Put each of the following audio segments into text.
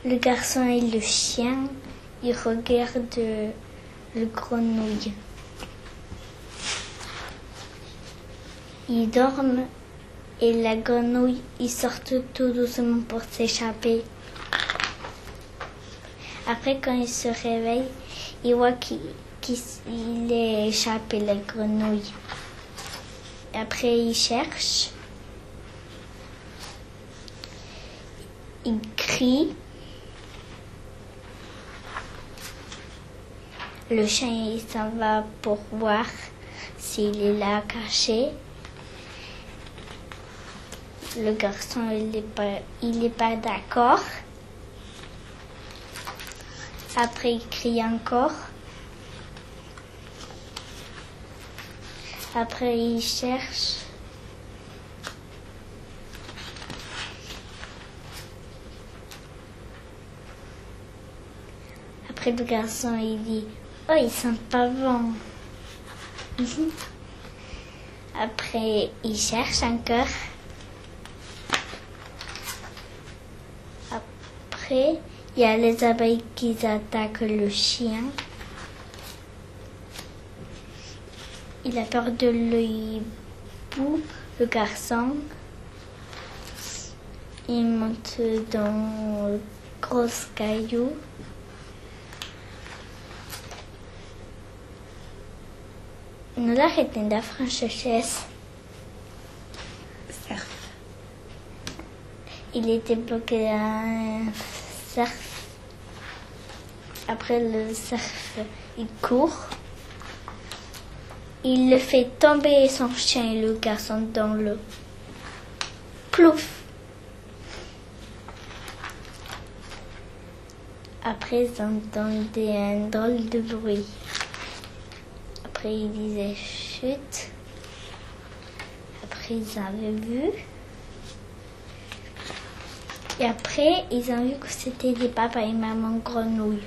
Le garçon et le chien, ils regardent le grenouille. Ils dorment et la grenouille, ils sortent tout doucement pour s'échapper. Après, quand ils se réveillent, ils voient qu'il est échappé, la grenouille. Après, ils cherchent. Ils crient. Le chien, il s'en va pour voir s'il est là caché. Le garçon, il est pas d'accord. Après, il crie encore. Après, il cherche. Après, le garçon, il dit « Oh, ils sont pas bons. » Après, il cherche encore. Après, il y a les abeilles qui attaquent le chien. Il a peur de l'hibou, le garçon. Il monte dans le gros caillou. نولا خدين دا franchise. Surf. Il était bloqué à un cerf. Après le cerf, il court. Il le fait tomber son chien et le garçon dans l'eau. Plouf! Après, ils entendaient un drôle de bruit. Après, ils disaient chut. Après, ils avaient vu. Et après, ils ont vu que c'était des papas et maman grenouilles.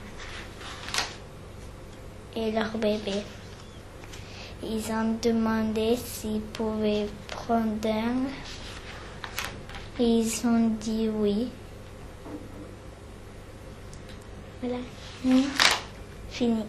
Et leur bébé. Ils ont demandé s'ils pouvaient prendre un. Et ils ont dit oui. Voilà. Fini.